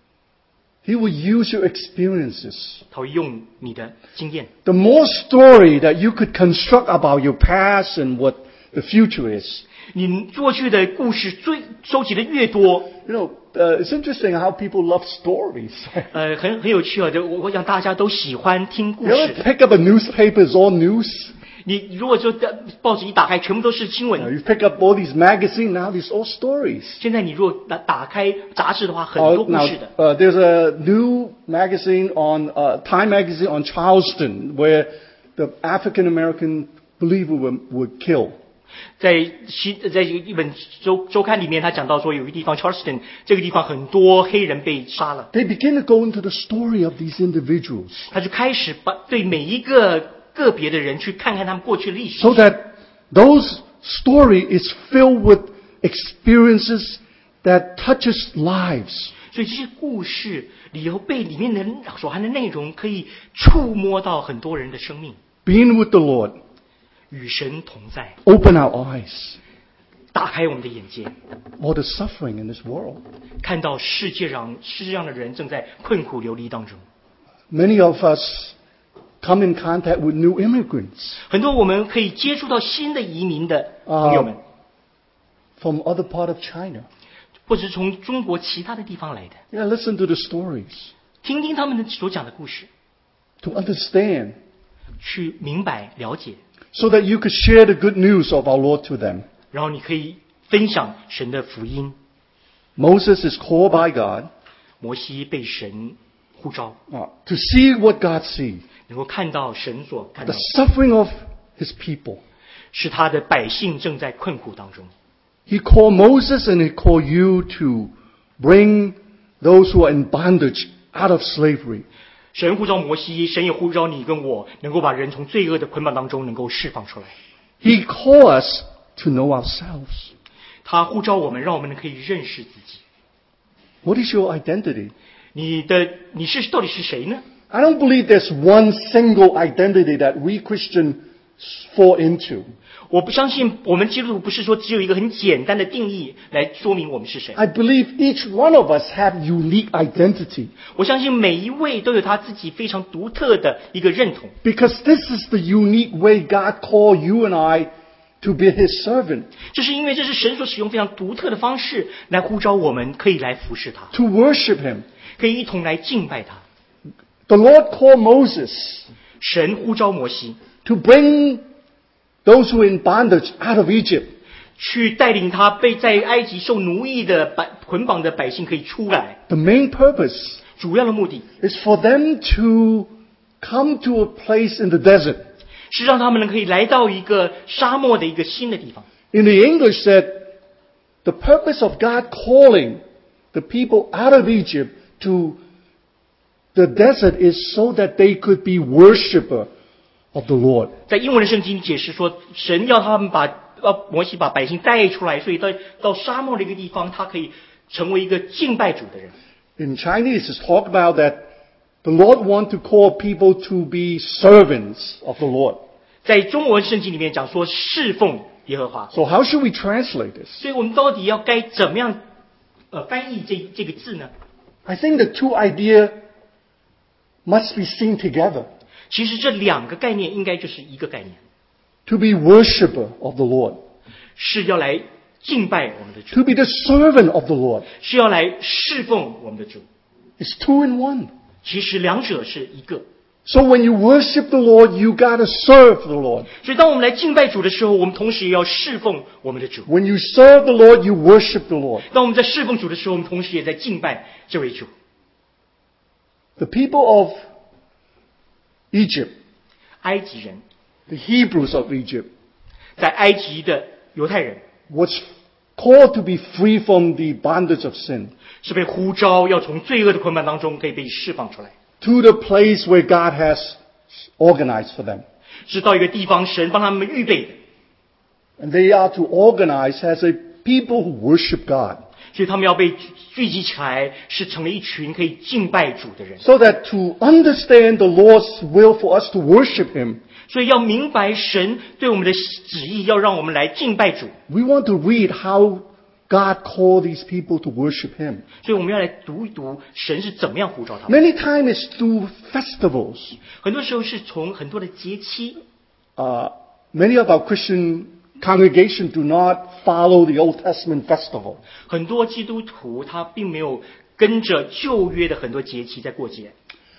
He will use your experiences. 他会用你的经验。 The more story that you could construct about your past and what the future is. 你过去的故事最收集的越多， You know, uh, it's interesting how people love stories. 呃，很很有趣啊！就我我想大家都喜欢听故 You ever 事。 pick up a newspaper, it's all news. 你如果说报纸一打开，全部都是新 You know, 闻。 you pick up all these magazines, now there's all stories. 现在你如果打打开杂志的话，很 Uh, 多故 now, 事的。 uh, there's a new magazine on uh, Time magazine on Charleston where the African American believer were, were killed. 在西在一本周周刊里面，他讲到说，有一个地方 Charleston 这个地方很多黑人被杀了， They begin to go into the story of these individuals 他就开始把对每一个个别的人去看看他们过去的历史， so that those story is filled with experiences that touches lives. 所以这些故事里头被里面的所含的内容，可以触摸到很多人的生命， Being with the Lord, 与神同在， open our eyes. 打开我们的眼界， All the suffering in this world. 看到世界上世界上的人正在困苦流离当中。 Many of us come in contact with new immigrants 很多我们可以接触到新的移民的朋友们， from other part of China. 或者是从中国其他的地方来的， Yeah, listen to the stories 听听他们的所讲的故事， to understand 去明白了解， so that you could share the good news of our Lord to them. 然后你可以分享神的福音。 Moses is called by God 摩西被神呼召， uh, to see what God sees, 能够看到神所看 the 到的， suffering of his people. 是他的百姓正在困苦当中。 He called Moses and he called you to bring those who are in bondage out of slavery. 神呼召摩西，神也呼召你跟我，能够把人从罪恶的捆绑当中能够释放出来。 He called us to know ourselves. 他呼召我们，让我们可以认识自己。 What is your identity? 你的你是到底是谁呢？ I don't believe there's one single identity that we Christians fall into. 我不相信我们基督徒不是说只有一个很简单的定义来说明我们是谁。 I believe each one of us have unique identity 我相信每一位都有他自己非常独特的一个认同， because this is the unique way God called you and I to be His servant, 这是因为这是神所使用非常独特的方式来呼召我们，可以来服侍他， to worship Him. 可以一同来敬拜他。 The Lord called Moses 神呼召摩西 to bring those who are in bondage out of Egypt. 去带领他被在埃及受奴役的百捆绑的百姓可以出来， The main purpose 主要的目的 is for them to come to a place in the desert. 是让他们可以来到一个沙漠的一个新的地方。 In the English said, the purpose of God calling the people out of Egypt to the desert is so that they could be worshiper of the Lord. 在英文的圣经解释说，神要他们把要摩西把百姓带出来，所以到到沙漠的一个地方，他可以成为一个敬拜主的人。 In Chinese, it's talked about that the Lord want to call people to be servants of the Lord. 在中文圣经里面讲说侍奉耶和华， So how should we translate this? 所以我们到底要该怎么样呃翻译这这个字呢？ I think the two ideas must be seen together. 其实这两个概念应该就是一个概念， To be worshiper of the Lord. 是要来敬拜我们的主， To be the servant of the Lord. 是要来侍奉我们的主。 It's two in one. 其实两者是一个。 So when you worship the Lord, you gotta serve the Lord. 所以当我们来敬拜主的时候，我们同时也要侍奉我们的主。 When you serve the Lord, you worship the Lord. 当我们在侍奉主的时候，我们同时也在敬拜这位主。 The people of Egypt, 埃及人， the Hebrews of Egypt, 在埃及的犹太人 was called to be free from the bondage of sin, 是被呼召要从罪恶的捆绑当中可以被释放出来， to the place where God has organized for them. 是到一个地方神帮他们预备的， And they are to organize as a people who worship God. 所以他们要被聚集起来，是成为一群可以敬拜主的人。 So that to understand the Lord's will for us to worship Him, 所以要明白神对我们的旨意，要让我们来敬拜主。 we want to read how God called these people to worship Him. 所以我们要来读一读神是怎么样呼召他们。 Many times it's through festivals. 很多时候是从很多的节期， Uh, many of our Christian congregation do not follow the Old Testament festival. 很多基督徒他并没有跟着旧约的很多节期在过节，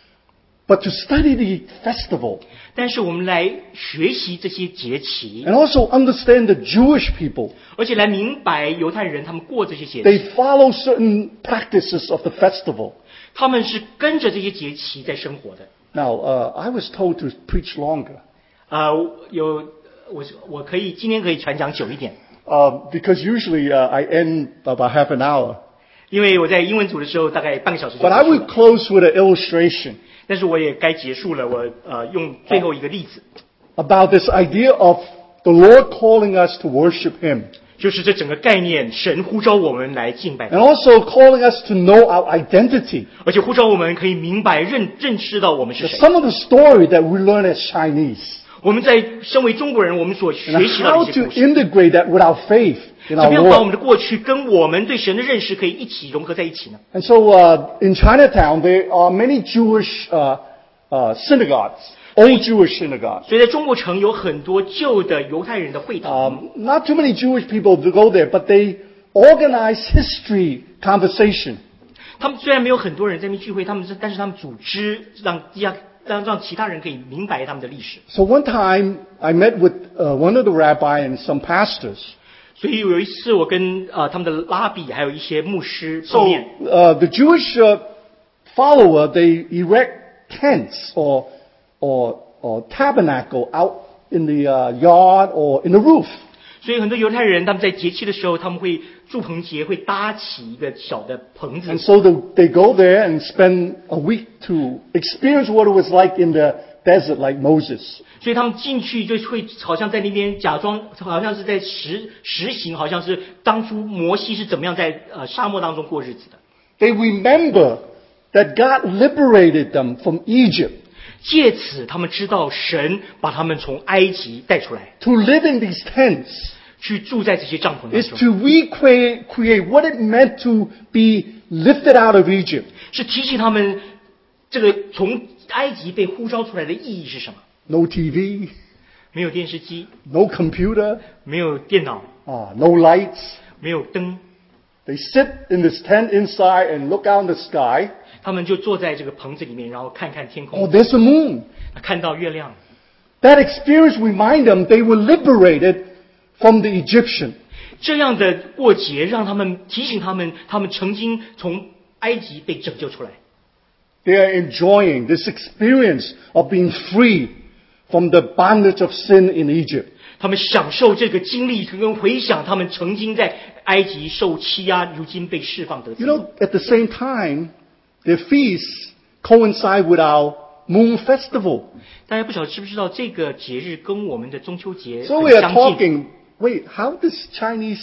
But to study the festival 但是我们来学习这些节期， and also understand the Jewish people, 而且来明白犹太人他们过这些节期， they follow certain practices of the festival. 他们是跟着这些节期在生活的。 Now, uh, I was told to preach longer 呃，有我我可以今天可以传讲久一点， uh, because usually uh, I end about half an hour. 因为我在英文组的时候大概半个小时就 But I 结束 will 了， close with an illustration 但是我也该结束了，我呃用最后一个例子， about this idea of the Lord calling us to worship Him 就是这整个概念，神呼召我们来敬拜 and 他， also calling us to know our identity. 而且呼召我们可以明白认认识到我们是谁。 Some of the story that we learn as Chinese 我们在身为中国人，我们所 and 学习到 how 的一些 to 故事， integrate that with our faith in 怎 our 么样把我们 Lord. 的过去跟我们对神的认识可以一起融合在一起呢？ And so uh, in Chinatown, there are many Jewish uh, uh, synagogues, old Jewish synagogues. 所以在中国城有很多旧的犹太人的会堂， Um, not too many Jewish people to go there, but they organize history conversation. 他们虽然没有很多人在那边聚会，他们是但是他们组织让让让让其他人可以明白他们的历史。 So one time I met with uh, one of the rabbi and some pastors. 所以有一次我跟呃他们的拉比还有一些牧师 So 碰面， uh, the Jewish uh, follower, they erect tents or, or, or tabernacle out in the uh, yard or in the roof. 所以很多犹太人他们在节期的时候，他们会祝棚节会搭起一个小的棚子 And，so the, they go there and spend a week to experience what it was like in the desert, like Moses. 所以他们进去就会好像在那边假装，好像是在实实行，好像是当初摩西是怎么样在呃沙漠当中过日子的。 They remember that God liberated them from Egypt 借此，他们知道神把他们从埃及带出来， to live in these tents. 去住在这些帐篷当 Is 中， to recreate create what it meant to be lifted out of Egypt. 是提醒他们这个从埃及被呼召出来的意义是什么？ No T V, 没有电视机， no computer, 没有电脑， uh, no lights. 没有灯， They sit in this tent inside and look out in the sky. 他们就坐在这个棚子里面，然后看看天 Oh, 空， there's a moon. 看到月亮。 That experience remind them they were liberated from the Egyptian. 这样的过节让他们提醒他们，他们曾经从埃及被拯救出来， They are enjoying this experience of being free from the bondage of sin in Egypt. 他们享受这个经历，跟回想他们曾经在埃及受欺压，如今被释放得自 You 由。 know, at the same time, their feasts coincide with our moon festival. 大家不晓得知不知道这个节日跟我们的中秋节 So 很 we are 相近。 talking, wait, how does Chinese,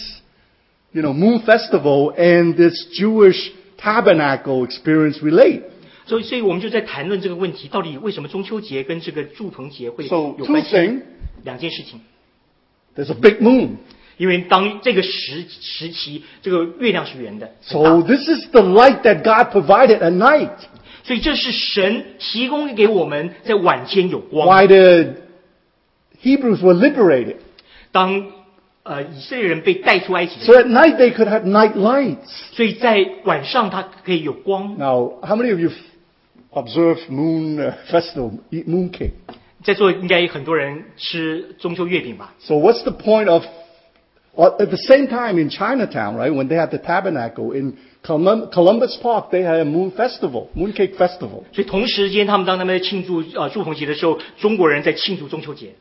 you know, moon festival and this Jewish tabernacle experience relate? 所以，所以我们就在谈论这个问题，到底为什么中秋节跟这个祝棚节会 So 有 two 关系？ things. 两件事情， There's a big moon. 因为当这个时时期，这个月亮是圆的， So this is the light that God provided at night. 所以这是神提供给我们在晚间有光。 Why the Hebrews were liberated. 当呃以色列人被带出埃及的时 So 候， at night they could have night lights. 所以在晚上它可以有光。 Now, how many of you observe moon uh, festival, eat moon cake? 在座应该很多人吃中秋月饼吧？ So what's the point of, well, at the same time in Chinatown, right, when they had the tabernacle in Colum- Columbus Park, they had a moon festival, moon cake festival. 所以同时间，他们当他们在庆祝呃祝逢节的时候，中国人在庆祝中秋节，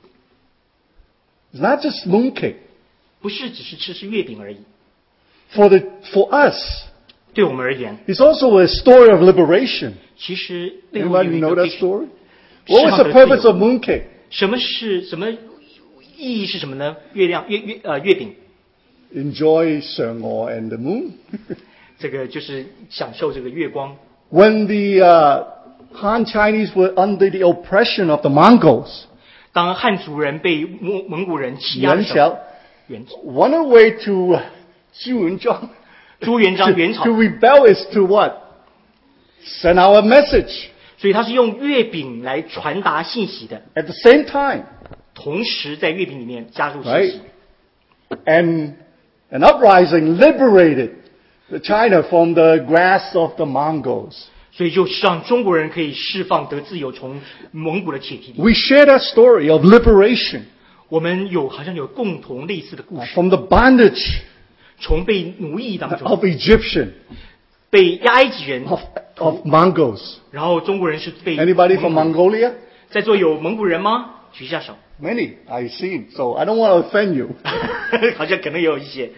It's not just moon cake. 不是只是吃吃月饼而已。 For the, for us, 对我们而言， it's also a story of liberation. 其实背后有 Anybody 一 know 个 that 非 story? What was the purpose of moon cake? 什么是什么意义是什么呢？月亮月月呃月饼， Enjoy Sengor and the moon. 这个就是享受这个月光。 When the uh, Han Chinese were under the oppression of the Mongols, 当汉族人被蒙蒙古人欺压的 Yuan 时候， Xiao, 元 one way to uh, 朱元璋朱元璋 to, 元朝 to，rebel is to what? Send out a message. 所以他是用月饼来传达信息的， At the same time, 同时在月饼里面加入信 right? 息。 And an uprising liberated China from the grasp of the Mongols. 所以就是让中国人可以释放得自由，从蒙古的铁蹄里。 We share that story of liberation 我们有好像有共同类似的故事， from the bondage 从被奴役当中， of Egyptian, 被埃及人， of, of Mongols. 然后中国人是被 Anybody from 蒙古 Mongolia? 在座有蒙古人吗？举下手。 Many, I've seen. So I don't want to offend you. 好像可能也有一些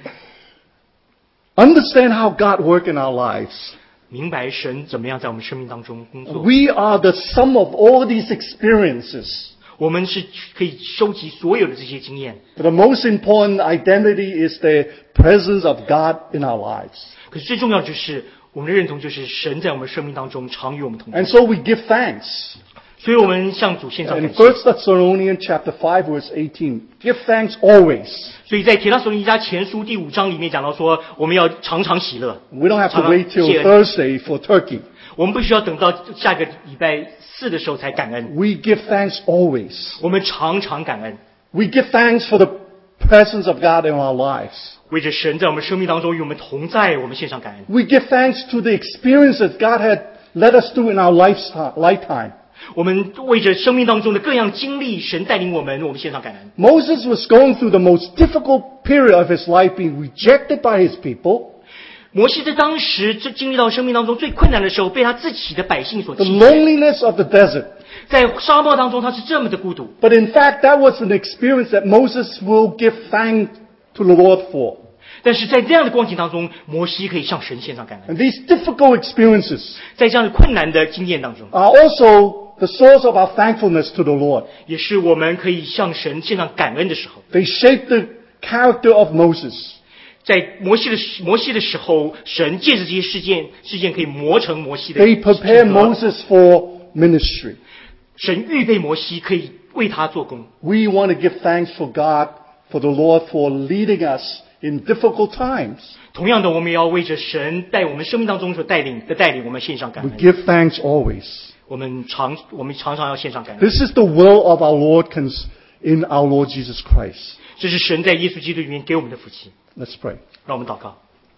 Understand how God works in our lives. 明白神怎么样在我们生命当中工作。 We are the sum of all these experiences. 我们是可以收集所有的这些经验， But the most important identity is the presence of God in our lives. 可是最重要的就是我们的认同，就是神在我们生命当中常与我们同在 And。so we give thanks. 所以我们向主献上 In 感谢。 First Thessalonians chapter five verse eighteen, give thanks always. 所以在铁塔索尼迦前书第五章里面讲到说，我们要常常喜乐。 We don't have to 常常 wait till 谢恩 Thursday for turkey. 我们不需要等到下个礼拜四的时候才感恩， We give thanks always. 我们常常感恩， We give thanks for the presence of God in our lives. 为着神在我们生命当中与我们同在，我们献上感恩。 We give thanks to the experiences God had led us through in our lifetime. lifetime. 我们为着生命当中的各样经历，神带领我们，我们献上感恩。 Moses was going through the most difficult period of his life, being rejected by his people. 摩西在当时这经历到生命当中最困难的时候，被他自己的百姓所 The 弃绝。 loneliness of the desert. 在沙漠当中，他是这么的孤独。 But in fact, that was an experience that Moses will give thanks to the Lord for. 但是在这样的光景当中，摩西可以向神献上感恩。 And these difficult experiences 在这样的困难的经验当中， are also the source of our thankfulness to the Lord. 也是我们可以向神献上感恩的时候。 They shape the character of Moses. 在摩西的摩西的时候，神借着这些事件事件可以磨成摩西的 They prepare 性格 Moses for ministry. 神预备摩西可以为他做工。 We want to give thanks for God, for the Lord, for leading us in difficult times. 同样的，我们也要为着神在我们生命当中所带领的带领，我们献上感 We 恩。 give thanks always. 我们常我们常常要献上感恩。 This is the will of our Lord cons- in our Lord Jesus Christ. 这是神在耶稣基督里面给我们的福气。 Let's pray. 让我们祷告。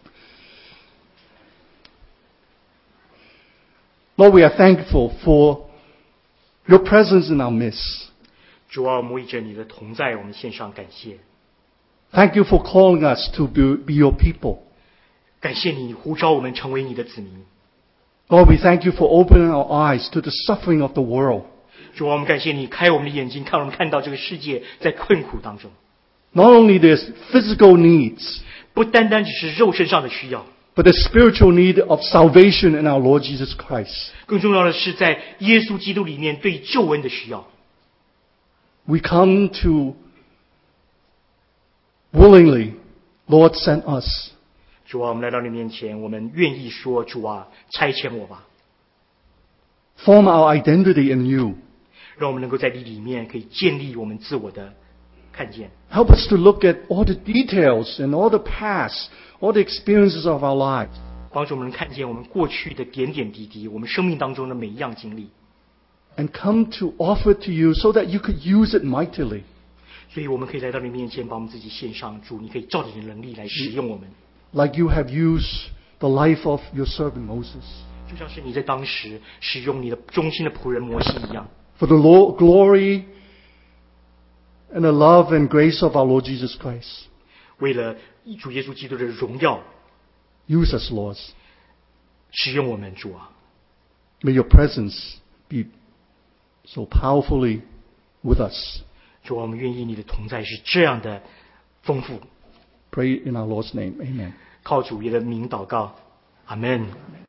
Lord, we are thankful for your presence in our midst. 主啊，我们为着你的同在，我们献上感谢。 Thank you for calling us to be, be your people. 感谢你呼召我们成为你的子民。 Lord, we thank you for opening our eyes to the suffering of the world. 主啊，我们感谢你开我们的眼睛，看我们看到这个世界在困苦当中， Not only there's physical needs, 不单单只是肉身上的需要， but the spiritual need of salvation in our Lord Jesus Christ. 更重要的是在耶稣基督里面对救恩的需要。 We come to willingly, Lord, send us. 主啊，我们来到你面前，我们愿意说，主啊，差遣我吧， Form our identity in you. 让我们能够在你里面可以建立我们自我的看见。 Help us to look at all the details and all the past, all the experiences of our lives. 帮助我们看见我们过去的点点滴滴，我们生命当中的每一样经历。 And come to offer to you so that you could use it mightily. 所以我们可以来到你面前，把我们自己献上。主，你可以照着你的能力来使用我们。 Like you have used the life of your servant Moses. 就像是你在当时使用你的忠心的仆人摩西一样。 For the Lord, glory and the love and grace of our Lord Jesus Christ. 为了主耶稣基督的荣耀， Use us, Lord. 使用我们，主啊。 May your presence be so powerfully with us. 主啊，我们愿意你的同在是这样的丰富。 Pray in our Lord's name. Amen. 靠主耶的名祷告，阿门。